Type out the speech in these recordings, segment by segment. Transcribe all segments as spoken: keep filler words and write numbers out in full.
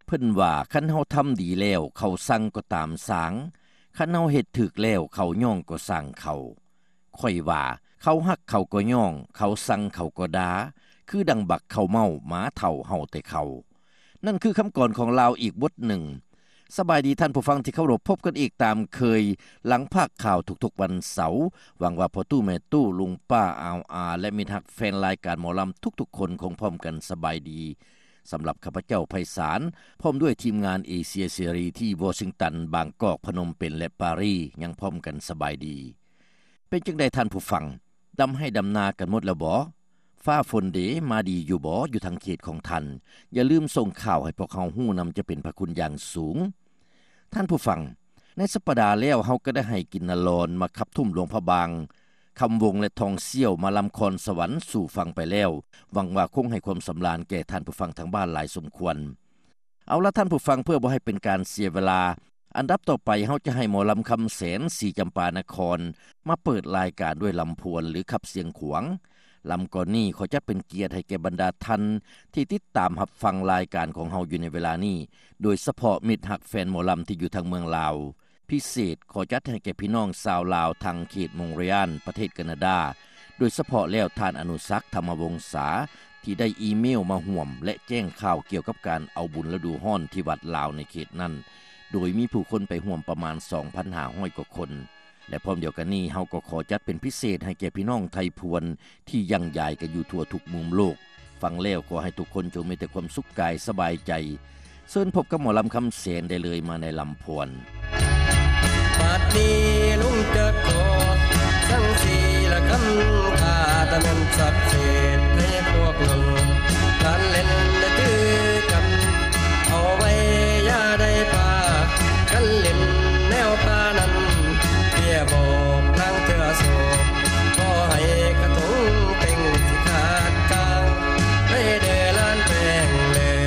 เพิ่นว่าคันเฮาทำดีแล้วเขาสั่งก็ตามสางคันเฮาเฮ็ดถูกแล้วเขาย่องก็สั่งเขาค่อยว่าเขาฮักเขาก็ย่องเขาสั่งเขาก็ด่าคือดังบักเขาเมาหมาเฒ่าเฮาแต่เขานั่นคือคำกลอนของลาวอีกบทหนึ่งสบายดีท่านผู้ฟังที่เคารพพบกันอีกตามเคยหลังภาคข่าวทุกๆวันเสาร์หวังว่าพ่อตู้แม่ตู้ลุงป้าอาวอาและมิตรฮักแฟนรายการหมอลำทุกๆคนคงพร้อมกันสบายดีสำหรับข้าพเจ้าไพศาลพร้อมด้วยทีมงานเอเชียซีรีส์ที่วอชิงตันบางกอกพนมเปญและปารีสยังพร้อมกันสบายดีเป็นจังได๋ท่านผู้ฟังดำให้ดำนากันหมดแล้วบ่ฟ้าฝนเดมาดีอยู่บ่อยู่ทางเขตของท่านอย่าลืมส่งข่าวให้พวกเฮาฮู้นำจะเป็นพระคุณอย่างสูงท่านผู้ฟังในสัปดาห์แล้วเฮาก็ได้ให้กินนลอนมาขับทุ่มหลวงพระบางคำวงและทองเสี้ยวมาลำครสวรรค์สู่ฟังไปแล้วหวังว่าคงให้ความสำราญแก่ท่านผู้ฟังทางบ้านหลายสมควรเอาละท่านผู้ฟังเพื่อบ่ให้เป็นการเสียเวลาอันดับต่อไปเฮาจะให้หมอลำคำแสนศรีจำปานครมาเปิดรายการด้วยลำพวนหรือขับเสียงขวางลำก่อนนี้ขอจัดเป็นเกียรติให้แก่บรรดาท่านที่ติดตามรับฟังรายการของเฮาอยู่ในเวลานี้โดยเฉพาะมิตรฮักแฟนหมอลำที่อยู่ทางเมืองลาวพิเศษขอจัดให้แก่พี่น้องชาวลาวทางเขตมงเรียนประเทศแคนาดาโดยเฉพาะแล้วท่านอนุสักษ์ธรรมวงศาที่ได้อีเมลมาห่วมและแจ้งข่าวเกี่ยวกับการเอาบุญฤดูร้อนที่วัดลาวในเขตนั้นโดยมีผู้คนไปห่วมประมาณ สองพันห้าร้อย กว่าคนและพร้อมเดียวกันนี้เฮาก็ขอจัดเป็นพิเศษให้แก่พี่น้องไทยพวนที่ยังใหญ่กันอยู่ทั่วทุกมุมโลกฟังแล้วขอให้ทุกคนจงมีแต่ความสุขกายสบายใจเชิญพบกับหมอลำคำแสนได้เลยมาในลำพวนบัดนี้ลุงเกิดโกทั้งสี่ละคำขาตะมันสักเศษให้พวกลงการเล่นได้ถือกันเอาไว้อย่าได้พากันเล่นแนวปานั้นเพียบอกทางเถื่อโศกขอให้กระทงเต็งสิขาดกลางให้เดล้านแปลงเลย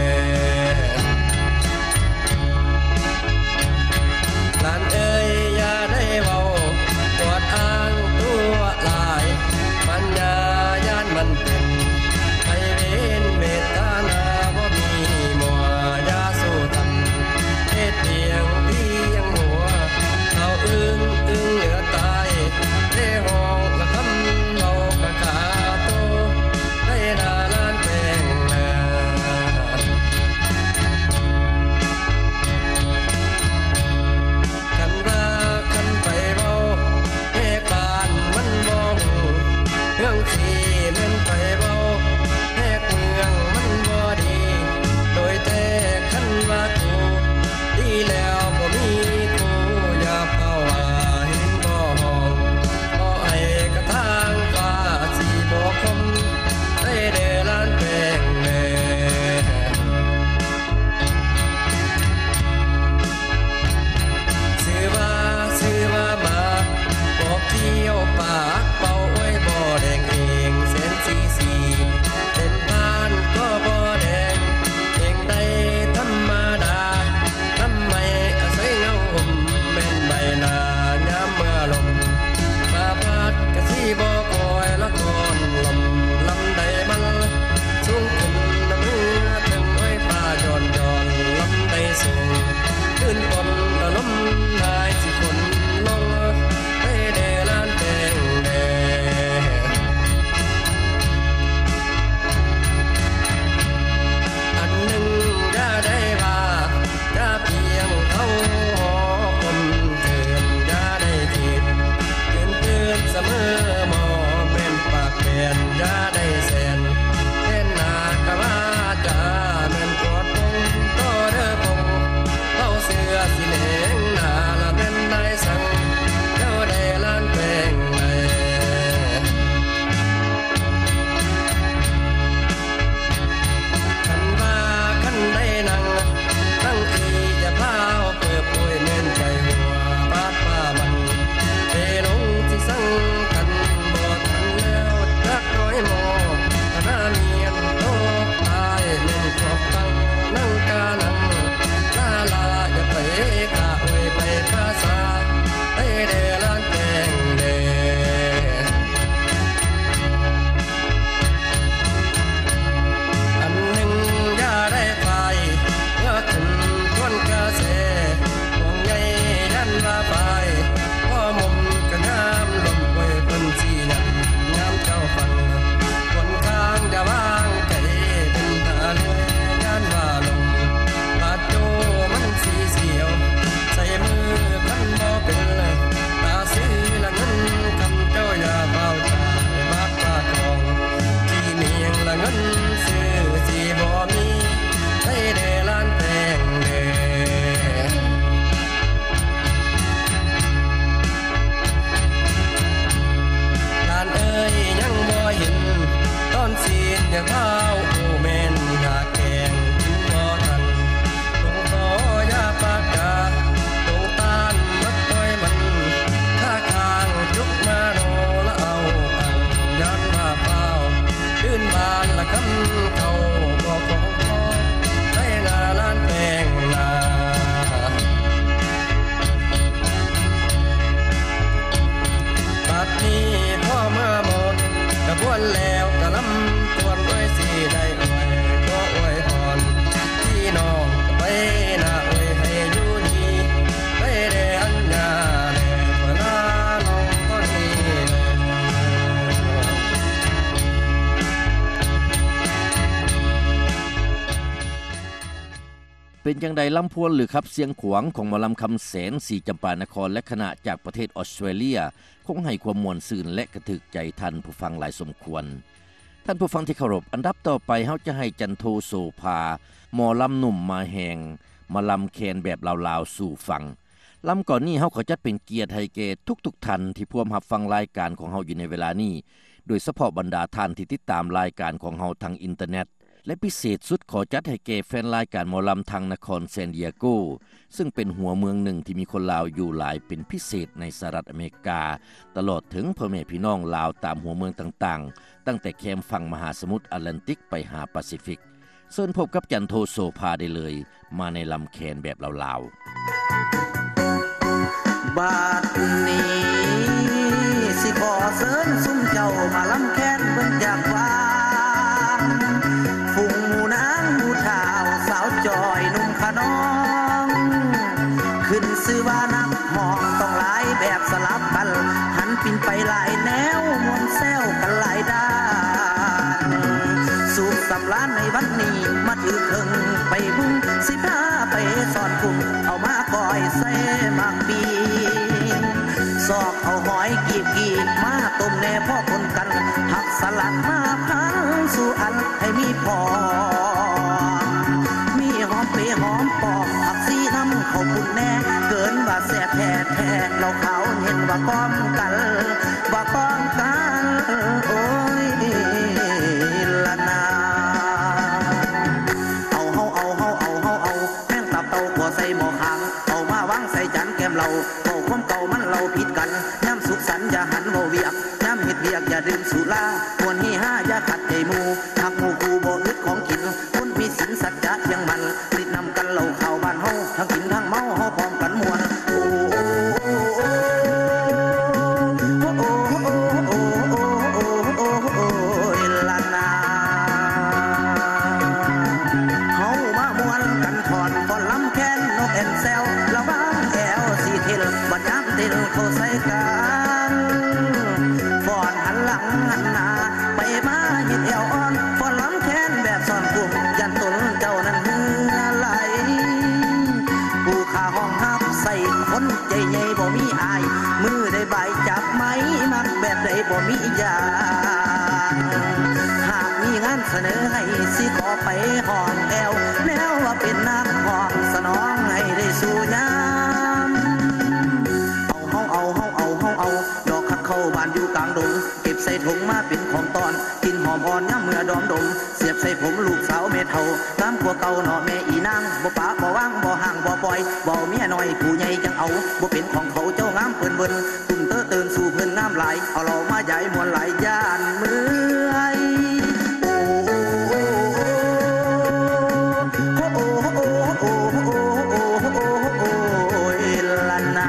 ลานเอ้ยอย่าได้เว้าปวดอ้างตัวลายปัญญาญาณมันเป็นให้เว้นเมตตาเป็นจังใดลำพวนหรือครับเสียงขวางของหมอลำคำแสนสีจำปานครและคณะจากประเทศออสเตรเลียคงให้ความมวลซื่นและกระถึกใจท่านผู้ฟังหลายสมควรท่านผู้ฟังที่เคารพอันดับต่อไปเฮาจะให้จันโทโสภาหมอลำหนุ่มมาแหงมาลำแคนแบบลาวๆสู่ฟังลำก่อนนี้เฮาขอจัดเป็นเกียรติให้แก่ทุกๆท่านที่ร่วมรับฟังรายการของเฮาอยู่ในเวลานี้โดยเฉพาะบรรดาท่านที่ติดตามรายการของเฮาทางอินเทอร์เน็ตและพิเศษสุดขอจัดให้แก่แฟนรายการหมอลำทางนครซานดิเอโกซึ่งเป็นหัวเมืองหนึ่งที่มีคนลาวอยู่หลายเป็นพิเศษในสหรัฐอเมริกาตลอดถึงพ่อแม่พี่น้องลาวตามหัวเมืองต่างๆตั้งแต่แคมฝั่งมหาสมุทรแอตแลนติกไปหาแปซิฟิกเชิญพบกับจันโทโสภาได้เลยมาในลำแคนแบบลาวๆบัดนี้สิขอเชิญซุ่มเจ้ามาลำแคนเบิ่งจากฟ้าฝูงหมู่นางหมู่ท่าวสาวจอยหนุ่มขะน้องขึ้นชื่อว่านักมองต้องหลายแบบสลับกันหันปินไปหลายแนวมวนแซวกันหลายด้านสุขสำราญในวันนี้มาถือเครื่องไปบุ้งสิพาไปสอนกุ้งเอามาก้อยใส่หมากปีซอกเอาหอยกีบกีบมาต้มแน่พ่อคนกันหักสลัดมาพังสู่อันให้มีพอมีหอมเปหอมปอกผักซีน้ำเขาปุ่นแน่เกินว่าแซ่บแท้แท้เราเขาเห็นว่าก้อมกันว่าก้อมกันโอ้ยละนาเอาเฮาเอาเฮาเอาเฮาเอาแม่งตับเตาขอใส่หม้อขางเอามาวางใส่จานแก้มเราเอาความเก่ามันเราผิดกันย่ำสุขสันต์อย่าหันโวเวียกย่ำเฮ็ดเวียกอย่าดื่มสุราควรฮีห้าอย่าขัดใจหมู่หักหมู่กูบ่อึดของกินคนมีศีลสัจจะยังมันติดนำกันเหล้าข้าวบ้านเฮาทั้งกินทั้งเมาเฮาพร้อมกันม่วนโอ้เขาใส่กันฟอนหันหลังหันหน้าไปมาเห็นเอวอ่อนฟอนล้ำแค้นแบบซ่อนกลุ่มยันตนเจ้านั้นหือไหลผู้ขาห้องฮับใส่คนใจใหญ่บ่มีอายมือได้ใบจับไม้มักแบบใดบ่มียาหากมีงานเสนอให้สิขอไปห้องแอวแนวว่าเป็นนักห้องสนองให้ได้สู่ยามเอาเฮาเอาเฮาเอาดอกคักเข้าบ้านอยู่กลางดงเก็บใส่ถุงมาเป็นของตอนกินหอมอ่อนยามเมื่อดอมดมเสียบใส่ผมลูกสาวแม่เฒ่าตามกว่าเก่าเนาะแม่อีนางบ่ปากบ่วางบ่ห่างบ่ปล่อยบ่เมียน้อยผู้ใหญ่จังเอาบ่เป็นของเขาเจ้างามเปิ้นเบิ่นตุ้มเตอเตื่นสู่เพิ่นงามหลายเอาเรามาใหญ่มวนหลายย่านเมื่อยโอ้โอ้โอ้โอ้โอ้โอ้โอ้โอ้ละนา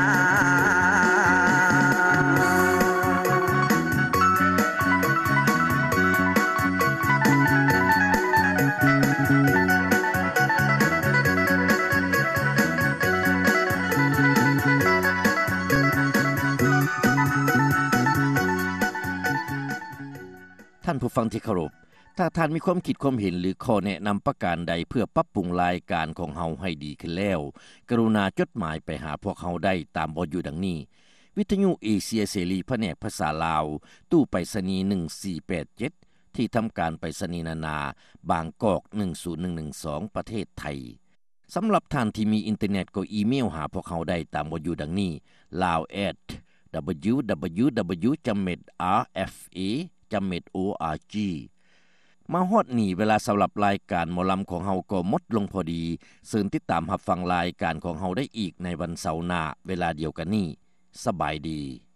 ท่านผู้ฟังที่เคารพถ้าท่านมีความคิดความเห็นหรือข้อแนะนำประการใดเพื่อปรับปรุงรายการของเฮาให้ดีขึ้นแล้วกรุณาจดหมายไปหาพวกเฮาได้ตามบทอยู่ดังนี้วิทยุเอเชียเสรีแผนกภาษาลาวตู้ไปรษณีย์หนึ่งสี่แปดเจ็ดที่ทำการไปรษณีย์นานาบางกอกหนึ่งศูนย์หนึ่งหนึ่งสองประเทศไทยสำหรับท่านที่มีอินเทอร์เน็ตก็อีเมลหาพวกเฮาได้ตามบทอยู่ดังนี้ ลาว แอท ดับเบิลยู ดับเบิลยู ดับเบิลยู ดอท เมด อาร์ เอฟ เอ ดอท เมด โอ อาร์ จี มาฮอดนี่เวลาสำหรับรายการหมอลำของเฮาก็หมดลงพอดีเชิญติดตามรับฟังรายการของเฮาได้อีกในวันเสาร์หน้าเวลาเดียวกันนี้สบายดี